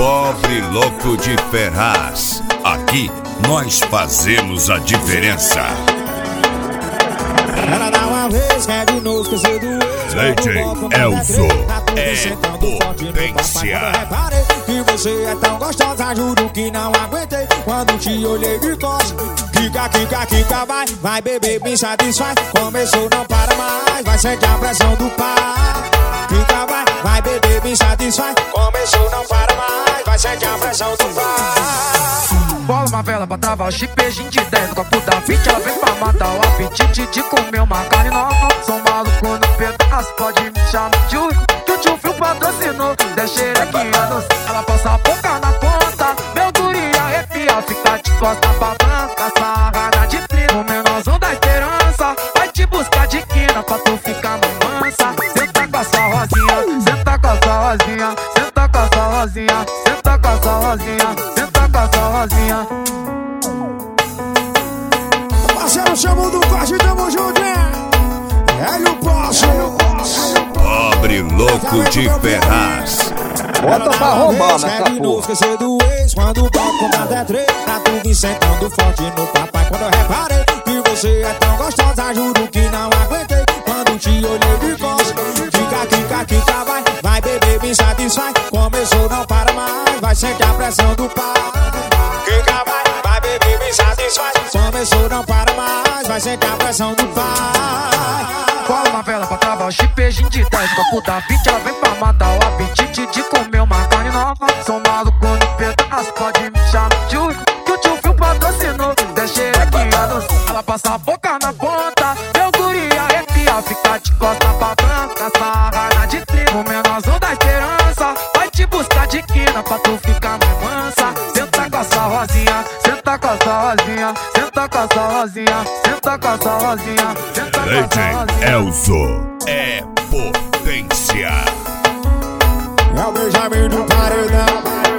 Pobre louco de Ferraz. Aqui nós fazemos a diferença. Ela dá uma vez, quer de novo, esquecer do ex. DJ Elzo é potência. Reparei que você é tão gostosa, juro que não aguentei quando te olhei de costas. Kika, kika, kika, vai beber, me satisfaz. Começou, não para mais, vai sentir a pressão do pai. Kika, vai beber, me satisfaz. Começou, não para mais, vai sentir a pressão do pai. Bola uma vela pra travar o chip, beijinho de 10 no copo da 20. Ela vem pra matar o apetite de comer uma carne nova. Sou maluco no pedaço, pode me chamar de único, que o tio Fio patrocinou. Deixei aqui a doce, ela passa a boca na ponta. Meu guri arrepia, fica de costa pra branca. Sarrada de trino, o menorzão da esperança. Vai te buscar de quina pra tu ficar mansa. Senta com a sua rosinha, senta com a sua rosinha, senta com a sua rosinha, senta com a sua rosinha, senta com a sua rosinha. Parceiro, chama do corte, tamo junto, hein? Hélio Poço. Pobre louco de Ferraz. Bota pra roubar nessa porra. Esquecer do ex, quando o balcão dá até 3. Pra tu vir sentando forte no papai. Quando eu reparei que você é tão gostosa, juro que não aguentei quando te olhei de costas. Kika, kika, kika, vai beber, me satisfaz. Começou, não para mais, vai sentir a pressão do pai. Kika, vai beber, me satisfaz. Começou, não para mais, vai sentir a pressão do pai. Cola uma vela pra travar o chip, beijinho de 10 copo da 20. Ela vem pra matar o apetite de comer uma carne nova. Sou maluco no pedaço, pode me chamar de único, que o tio Fio patrocinou. Deixei aqui a doce, ela passa a boca na ponta. Meu guri arrepia, fica de costa pra branca. Sarrada de trino, o menorzão da esperança. Vai te buscar de quina pra tu ficar mais mansa. Senta com a sua rosinha, senta com a sua rosinha, senta com a sua rosinha, senta com a sua rosinha, senta com a sua rosinha. DJ Elzo é potência. É o Benjamin do Paredão.